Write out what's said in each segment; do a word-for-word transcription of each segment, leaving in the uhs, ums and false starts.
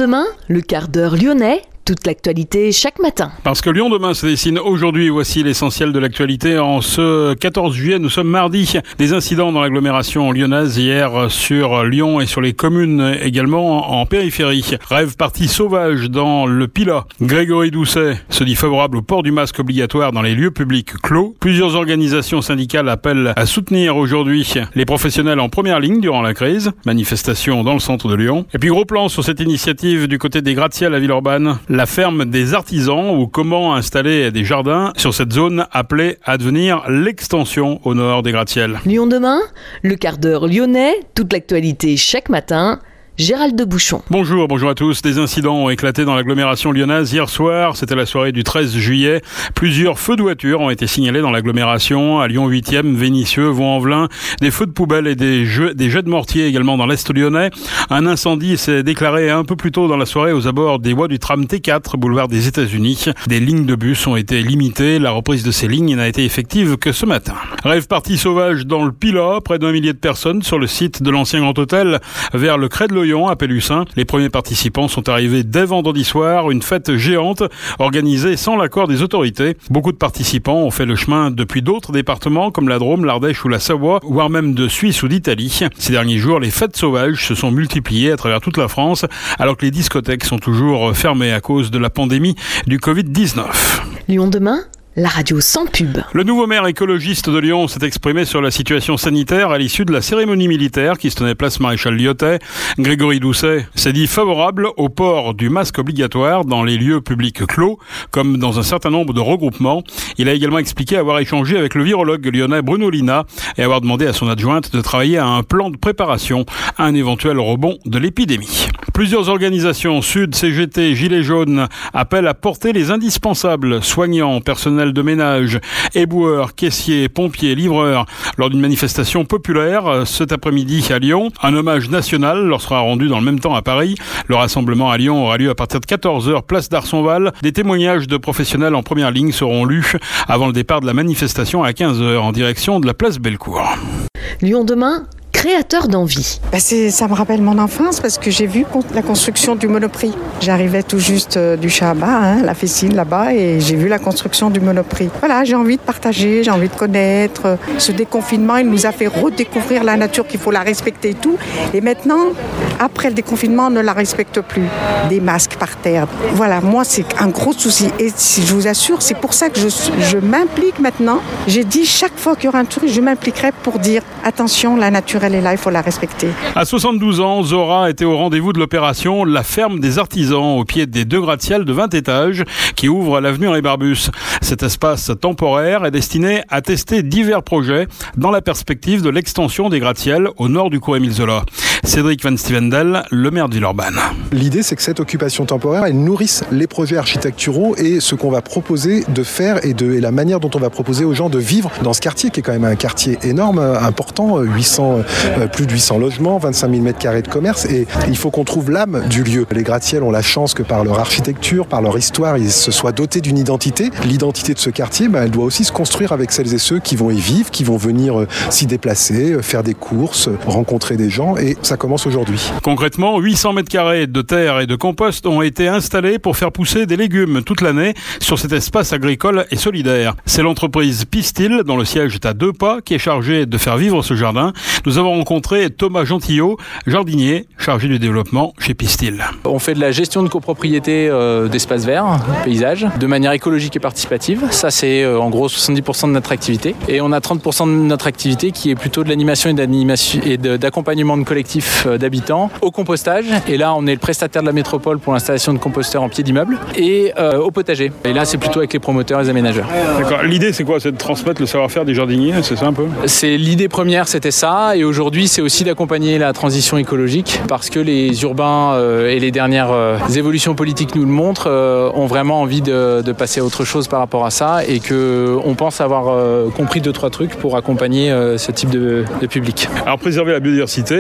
demain, le quart d'heure lyonnais. Toute l'actualité chaque matin. Parce que Lyon demain se dessine aujourd'hui, voici l'essentiel de l'actualité. En ce quatorze juillet, nous sommes mardi. Des incidents dans l'agglomération lyonnaise hier sur Lyon et sur les communes également en périphérie. Rêve parti sauvage dans le Pilat. Grégory Doucet se dit favorable au port du masque obligatoire dans les lieux publics clos. Plusieurs organisations syndicales appellent à soutenir aujourd'hui les professionnels en première ligne durant la crise. Manifestation dans le centre de Lyon. Et puis gros plan sur cette initiative du côté des gratte-ciels à Villeurbanne. La ferme des artisans ou comment installer des jardins sur cette zone appelée à devenir l'extension au nord des gratte-ciels. Lyon demain, le quart d'heure lyonnais, toute l'actualité chaque matin. Gérald de Bouchon. Bonjour, bonjour à tous. Des incidents ont éclaté dans l'agglomération lyonnaise hier soir. C'était la soirée du treize juillet. Plusieurs feux de voitures ont été signalés dans l'agglomération. À Lyon huitième, Vénissieux, Vaux-en-Velin. Des feux de poubelle et des jets, des jets de mortier également dans l'Est lyonnais. Un incendie s'est déclaré un peu plus tôt dans la soirée aux abords des voies du tram T quatre, boulevard des États-Unis. Des lignes de bus ont été limitées. La reprise de ces lignes n'a été effective que ce matin. Rêve parti sauvage dans le Pilat. Près d'un millier de personnes sur le site de l'ancien Grand Hôtel vers le Crêt de l'Oyon à Pélussin. Les premiers participants sont arrivés dès vendredi soir, une fête géante organisée sans l'accord des autorités. Beaucoup de participants ont fait le chemin depuis d'autres départements comme la Drôme, l'Ardèche ou la Savoie, voire même de Suisse ou d'Italie. Ces derniers jours, les fêtes sauvages se sont multipliées à travers toute la France, alors que les discothèques sont toujours fermées à cause de la pandémie du covid dix-neuf. Lyon demain, la radio sans pub. Le nouveau maire écologiste de Lyon s'est exprimé sur la situation sanitaire à l'issue de la cérémonie militaire qui se tenait place Maréchal Lyotet. Grégory Doucet s'est dit favorable au port du masque obligatoire dans les lieux publics clos, comme dans un certain nombre de regroupements. Il a également expliqué avoir échangé avec le virologue lyonnais Bruno Lina et avoir demandé à son adjointe de travailler à un plan de préparation à un éventuel rebond de l'épidémie. Plusieurs organisations, Sud, C G T, Gilets jaunes, appellent à porter les indispensables, soignants, personnels de ménage, éboueurs, caissiers, pompiers, livreurs, lors d'une manifestation populaire cet après-midi à Lyon. Un hommage national leur sera rendu dans le même temps à Paris. Le rassemblement à Lyon aura lieu à partir de quatorze heures, place d'Arsonval. Des témoignages de professionnels en première ligne seront lus avant le départ de la manifestation à quinze heures en direction de la place Bellecour. Lyon demain, créateur d'envie. Bah c'est, ça me rappelle mon enfance parce que j'ai vu la construction du Monoprix. J'arrivais tout juste du Chaba, hein, la Fessine là-bas, et j'ai vu la construction du Monoprix. Voilà, j'ai envie de partager, j'ai envie de connaître. Ce déconfinement, il nous a fait redécouvrir la nature, qu'il faut la respecter et tout. Et maintenant, après le déconfinement, on ne la respecte plus. Des masques par terre. Voilà, moi, c'est un gros souci. Et je vous assure, c'est pour ça que je, je m'implique maintenant. J'ai dit, chaque fois qu'il y aura un touriste, je m'impliquerai pour dire, attention, la nature, elle est là, il faut la respecter. À soixante-douze ans, Zora était au rendez-vous de l'opération La Ferme des Artisans, au pied des deux gratte-ciels de vingt étages qui ouvrent à l'avenue Henri Barbus. Cet espace temporaire est destiné à tester divers projets dans la perspective de l'extension des gratte-ciels au nord du cours Émile Zola. Cédric Van Stevendel, le maire de Villeurbanne. L'idée, c'est que cette occupation temporaire, elle nourrisse les projets architecturaux et ce qu'on va proposer de faire et, de, et la manière dont on va proposer aux gens de vivre dans ce quartier, qui est quand même un quartier énorme, important, huit cents, euh, plus de huit cents logements, vingt-cinq mille mètres carrés de commerce, et il faut qu'on trouve l'âme du lieu. Les gratte-ciels ont la chance que par leur architecture, par leur histoire, ils se soient dotés d'une identité. L'identité de ce quartier, bah, elle doit aussi se construire avec celles et ceux qui vont y vivre, qui vont venir euh, s'y déplacer, euh, faire des courses, euh, rencontrer des gens, et ça commence aujourd'hui. Concrètement, huit cents mètres carrés de terre et de compost ont été installés pour faire pousser des légumes toute l'année sur cet espace agricole et solidaire. C'est l'entreprise Pistil, dont le siège est à deux pas, qui est chargée de faire vivre ce jardin. Nous avons rencontré Thomas Gentillot, jardinier, chargé du développement chez Pistil. On fait de la gestion de copropriété euh, d'espaces verts, paysages, de manière écologique et participative. Ça, c'est euh, en gros soixante-dix pour cent de notre activité. Et on a trente pour cent de notre activité qui est plutôt de l'animation et, d'animation et de, d'accompagnement de collectifs euh, d'habitants au compostage. Et là, on est le prestataire de la métropole pour l'installation de composteurs en pied d'immeuble et euh, au potager. Et là, c'est plutôt avec les promoteurs et les aménageurs. D'accord. L'idée, c'est quoi? C'est de transmettre le savoir-faire des jardiniers, c'est ça un peu? C'est l'idée première, c'était ça. Et aujourd'hui, c'est aussi d'accompagner la transition écologique parce que les urbains euh, et les dernières euh, évolutions politiques nous le montrent, euh, ont vraiment envie de, de passer à autre chose par rapport à ça et qu'on pense avoir euh, compris deux, trois trucs pour accompagner euh, ce type de, de public. Alors, préserver la biodiversité, ça passe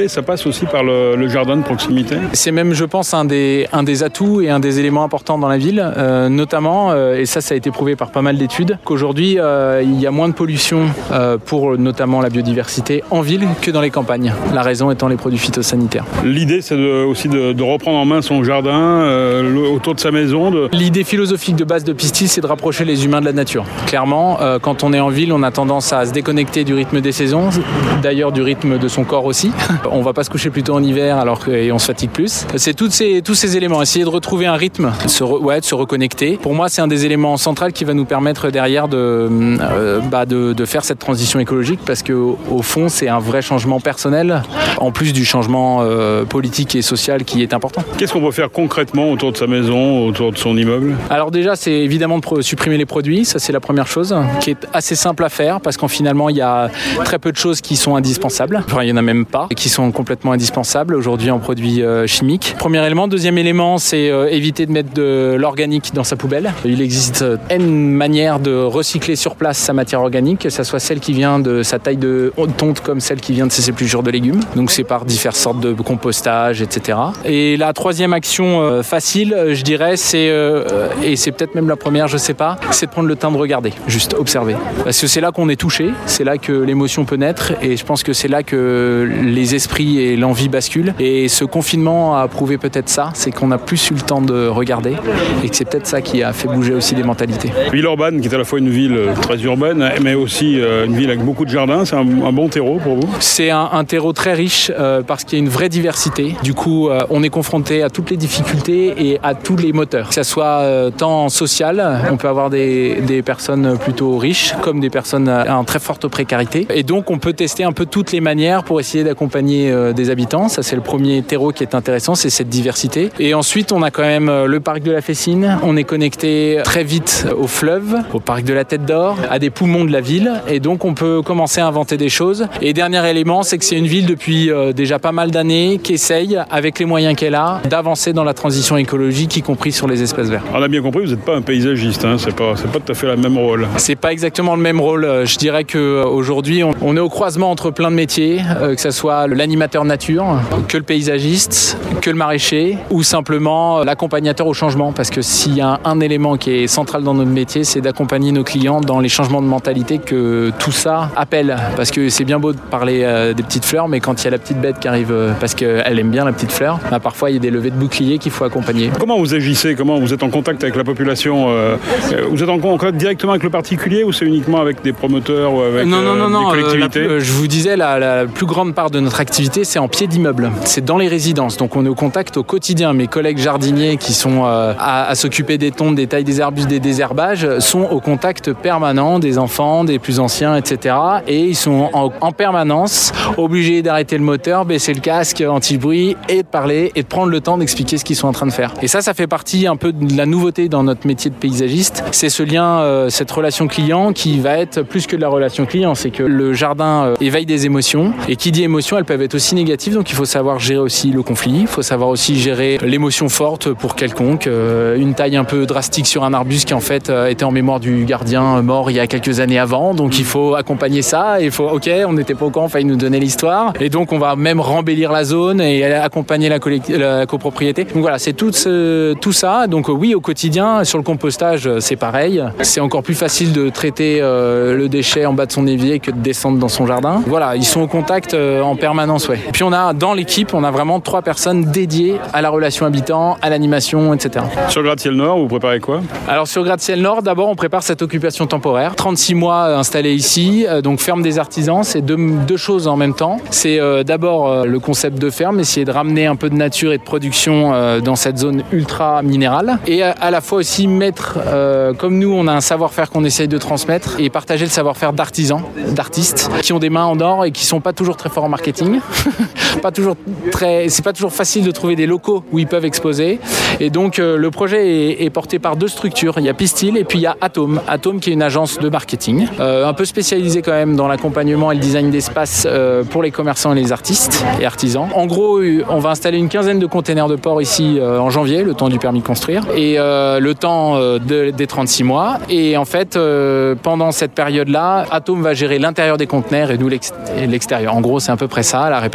passe aussi par le, le jardin de proximité. C'est même, je pense, un des, un des atouts et un des éléments importants dans la ville, euh, notamment, euh, et ça, ça a été prouvé par pas mal d'études, qu'aujourd'hui, euh, il y a moins de pollution euh, pour notamment la biodiversité en ville que dans les campagnes. La raison étant les produits phytosanitaires. L'idée, c'est de, aussi de, de reprendre en main son jardin euh, le, autour de sa maison. De... L'idée philosophique de base de Pistil, c'est de rapprocher les humains de la nature. Clairement, euh, quand on est en ville, on a tendance à se déconnecter du rythme des saisons, d'ailleurs du rythme de son corps aussi. On va pas se coucher plutôt en hiver alors que, et on se fatigue plus. C'est toutes ces, tous ces éléments, essayer de retrouver un rythme, se re, ouais, de se reconnecter. Pour moi, c'est un des éléments centraux qui va nous permettre derrière de, euh, bah de, de faire cette transition écologique, parce qu'au au fond, c'est un vrai changement personnel, en plus du changement euh, politique et social qui est important. Qu'est-ce qu'on peut faire concrètement autour de sa maison, autour de son immeuble ? Alors déjà, c'est évidemment de pro- supprimer les produits, ça c'est la première chose, qui est assez simple à faire, parce qu'en finalement, il y a très peu de choses qui sont indispensables, enfin il n'y en a même pas, qui sont complètement indispensables aujourd'hui en produits euh, chimiques. Premier élément. Deuxième élément, c'est euh, éviter de mettre de l'organique dans sa poubelle. Il existe euh, une manière de recycler sur place sa matière organique, que ce soit celle qui vient de sa taille de tonte comme celle qui vient de ses épluchures de légumes. Donc c'est par différentes sortes de compostage, et cetera. Et la troisième action euh, facile, je dirais, c'est, euh, et c'est peut-être même la première, je sais pas, c'est de prendre le temps de regarder, juste observer. Parce que c'est là qu'on est touché, c'est là que l'émotion peut naître, et je pense que c'est là que les esprits et l'envie basculent. Et ce confinement a prouvé peut-être ça, c'est qu'on a plus eu le temps de regarder, et que c'est peut-être ça qui a fait bouger aussi des mentalités. Villeurbanne, qui est à la fois une ville très urbaine, mais aussi une ville avec beaucoup de jardins, c'est un, un bon terreau pour vous ? C'est un, un terreau très riche euh, parce qu'il y a une vraie diversité. Du coup, euh, on est confronté à toutes les difficultés et à tous les moteurs. Que ce soit euh, tant social, on peut avoir des, des personnes plutôt riches, comme des personnes en très forte précarité. Et donc, on peut tester un peu toutes les manières pour essayer d'accompagner euh, des habitants. Ça, c'est le premier terreau qui est intéressant, c'est cette diversité. Et ensuite, on a quand même le parc de la Fessine. On est connecté très vite au fleuve, au parc de la Tête d'Or, à des poumons de la ville. Et donc, on peut commencer à inventer des choses. Et dernier élément, c'est que c'est une ville depuis euh, déjà pas mal d'années qui essaye, avec les moyens qu'elle a, d'avancer dans la transition écologique, y compris sur les espaces verts. On a bien compris, vous n'êtes pas un paysagiste, hein, c'est pas, c'est pas tout à fait le même rôle. C'est pas exactement le même rôle. Je dirais qu'aujourd'hui, on, on est au croisement entre plein de métiers, euh, que ce soit l'animateur nature, que le paysagiste, que le maraîcher, ou simplement l'accompagnateur au changement. Parce que s'il y a un, un élément qui est central dans notre métier, c'est d'accompagner nos clients dans les changements de mentalité que tout ça appelle. Parce que c'est bien beau de parler euh, des petites fleurs, mais quand il y a la petite bête qui arrive euh, parce qu'elle aime bien la petite fleur, bah, parfois il y a des levées de boucliers qu'il faut accompagner. Comment vous agissez ? Comment vous êtes en contact avec la population ? euh, Vous êtes en contact directement avec le particulier ou c'est uniquement avec des promoteurs ou avec non, non, non, euh, non, des collectivités ? euh, la, Je vous disais, la, la plus grande part de notre activité, c'est en pied d'immeuble. C'est dans les résidences. Donc on est au contact au quotidien. Mes collègues jardiniers qui sont euh, à, à s'occuper des tontes, des tailles des arbustes, des désherbages, sont au contact permanent des enfants, des plus anciens, et cetera. Et ils sont en, en permanence obligés d'arrêter le moteur, baisser le casque anti-bruit et de parler et de prendre le temps d'expliquer ce qu'ils sont en train de faire. Et ça, ça fait partie un peu de la nouveauté dans notre métier de paysagiste. C'est ce lien, euh, cette relation client qui va être plus que de la relation client. C'est que le jardin euh, éveille des émotions. Et qui dit émotion, elles peuvent être aussi négatives. Donc il faut savoir gérer aussi le conflit. Il faut savoir aussi gérer l'émotion forte pour quelconque. Euh, une taille un peu drastique sur un arbuste qui en fait euh, était en mémoire du gardien mort il y a quelques années avant. Donc il faut accompagner ça. Il faut, ok, on n'était pas au courant, il fallait nous donner l'histoire. Et donc on va même rembellir la zone et accompagner la, collect- la copropriété. Donc voilà, c'est tout, ce, tout ça. Donc oui, au quotidien, sur le compostage, c'est pareil. C'est encore plus facile de traiter euh, le déchet en bas de son évier que de descendre dans son jardin. Voilà, ils sont au contact euh, en permanence, ouais. Et puis on a, dans l'équipe, on a vraiment trois personnes dédiées à la relation habitant, à l'animation, et cetera. Sur le gratte-ciel nord, vous préparez quoi ? Alors sur Gratte-Ciel Nord, d'abord on prépare cette occupation temporaire. trente-six mois installés ici, euh, donc ferme des artisans, c'est deux, deux choses en même temps. C'est euh, d'abord euh, le concept de ferme, essayer de ramener un peu de nature et de production euh, dans cette zone ultra minérale. Et à, à la fois aussi mettre, euh, comme nous on a un savoir-faire qu'on essaye de transmettre, et partager le savoir-faire d'artisans, d'artistes, qui ont des mains en or et qui sont pas toujours très forts en marketing. pas toujours très, c'est pas toujours facile de trouver des locaux où ils peuvent exposer. Et donc euh, le projet est, est porté par deux structures. Il y a Pistil et puis il y a Atome. Atome qui est une agence de marketing, euh, un peu spécialisée quand même dans l'accompagnement et le design d'espace euh, pour les commerçants et les artistes et artisans. En gros, on va installer une quinzaine de containers de port ici euh, en janvier, le temps du permis de construire, et euh, le temps euh, de, des trente-six mois. Et en fait, euh, pendant cette période-là, Atome va gérer l'intérieur des conteneurs et nous l'ex- l'extérieur. En gros, c'est à peu près ça, la répartition, même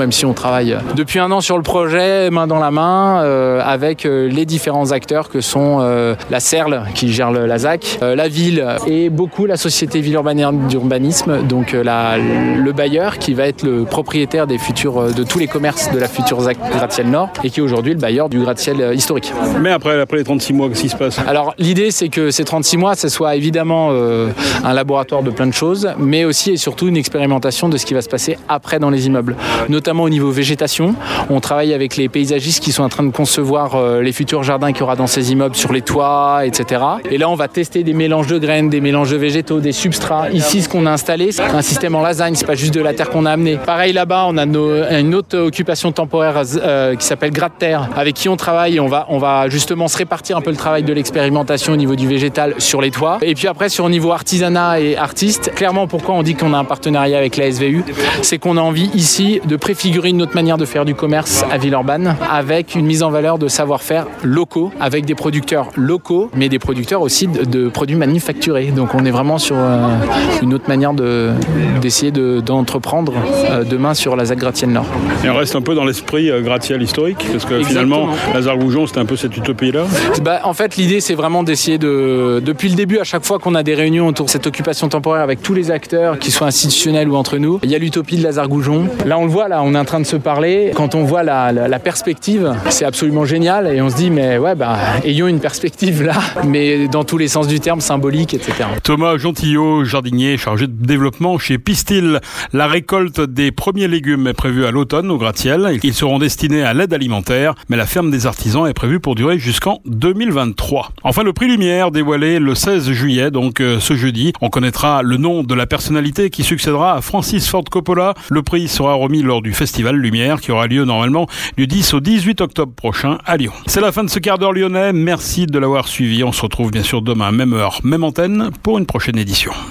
même si on travaille depuis un an sur le projet, main dans la main, euh, avec euh, les différents acteurs que sont euh, la C E R L qui gère le, la Z A C, euh, la ville et beaucoup la société Villeurbanne d'urbanisme, donc euh, la, le bailleur qui va être le propriétaire des futurs, de tous les commerces de la future Z A C gratte-ciel Nord et qui est aujourd'hui le bailleur du gratte-ciel historique. Mais après, après les trente-six mois, qu'est-ce qui se passe ? Alors l'idée c'est que ces trente-six mois, ce soit évidemment euh, un laboratoire de plein de choses, mais aussi et surtout une expérimentation de ce qui va se passer après dans les immeubles, notamment au niveau végétation. On travaille avec les paysagistes qui sont en train de concevoir euh, les futurs jardins qu'il y aura dans ces immeubles sur les toits, et cetera. Et là, on va tester des mélanges de graines, des mélanges de végétaux, des substrats. Ici, ce qu'on a installé, c'est un système en lasagne, c'est pas juste de la terre qu'on a amené. Pareil là-bas, on a nos, une autre occupation temporaire euh, qui s'appelle gratte-terre, avec qui on travaille et on va, on va justement se répartir un peu le travail de l'expérimentation au niveau du végétal sur les toits. Et puis après, sur le niveau artisanat et artiste, clairement, pourquoi on dit qu'on a un partenariat avec la S V U, c'est qu'on a envie ici de préfigurer une autre manière de faire du commerce à Villeurbanne, avec une mise en valeur de savoir-faire locaux, avec des producteurs locaux, mais des producteurs aussi de, de produits manufacturés. Donc on est vraiment sur euh, une autre manière de, d'essayer de, d'entreprendre euh, demain sur la Z A C gratte-ciel Nord. Et on reste un peu dans l'esprit euh, gratte-ciel historique, parce que Exactement. Finalement, Lazare-Goujon, c'était un peu cette utopie-là. Bah, en fait, l'idée, c'est vraiment d'essayer de... Depuis le début, à chaque fois qu'on a des réunions autour de cette occupation temporaire avec tous les acteurs, qu'ils soient institutionnels ou entre nous, il y a l'utopie de Lazare-Goujon. Là, on le voit, là, on est en train de se parler. Quand on voit la, la, la perspective, c'est absolument génial. Et on se dit, mais ouais, bah, ayons une perspective là, mais dans tous les sens du terme, symbolique, et cetera. Thomas Jontillot, jardinier chargé de développement chez Pistil. La récolte des premiers légumes est prévue à l'automne au gratte-ciel. Ils seront destinés à l'aide alimentaire, mais la ferme des artisans est prévue pour durer jusqu'en deux mille vingt-trois. Enfin, le prix Lumière dévoilé le seize juillet, donc euh, ce jeudi. On connaîtra le nom de la personnalité qui succédera à Francis Ford Coppola. Le prix sera remis lors du Festival Lumière qui aura lieu normalement du dix au dix-huit octobre prochain à Lyon. C'est la fin de ce quart d'heure lyonnais. Merci de l'avoir suivi. On se retrouve bien sûr demain, même heure, même antenne, pour une prochaine édition.